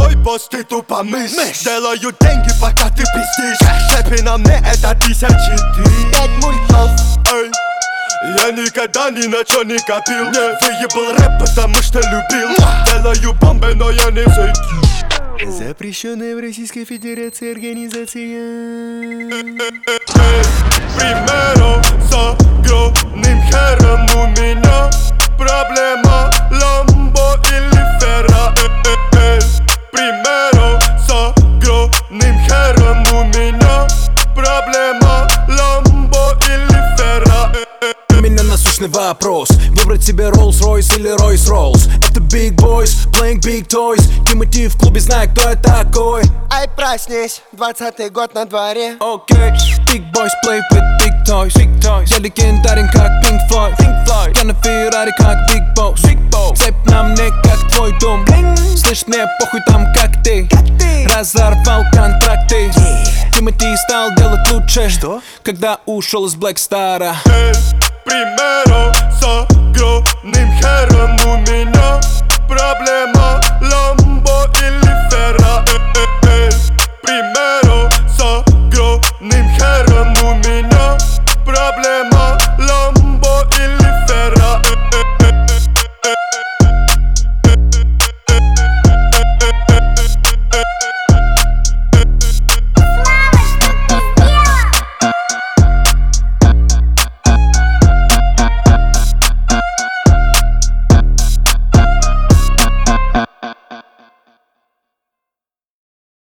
мой босс, ты тупо мышь. Делаю деньги, пока ты пиздишь. Шепи на мне, это 1004. 5 мультов. Эй, я никогда ни на чё не копил. Выебал рэп, потому что любил. Делаю бомбы, но я не зайду. Запрещенная в Российской Федерации организация. Примеру с огромным хером у меня проблема Ламбо или Ферра. Примеру с огромным хером у меня проблема Ламбо или Ферра. У меня насущный вопрос: выбрать себе Rolls-Royce или Royce-Rolls? Это Big Boys, playing big toys. Тимати в клубе, знает, кто я такой. Ай, проснись, 20-й год на дворе. Окей, Big Boys play with big toys. Я легендарен, как Pink Floyd. Я на Феррари, как Big Boss. Цепь на мне, как твой дом. Слышь, мне похуй там, как ты. Разорвал контракты. Тимати стал делать лучше, когда ушел из Black Star'а. Примеру с огромным хером у меня проблема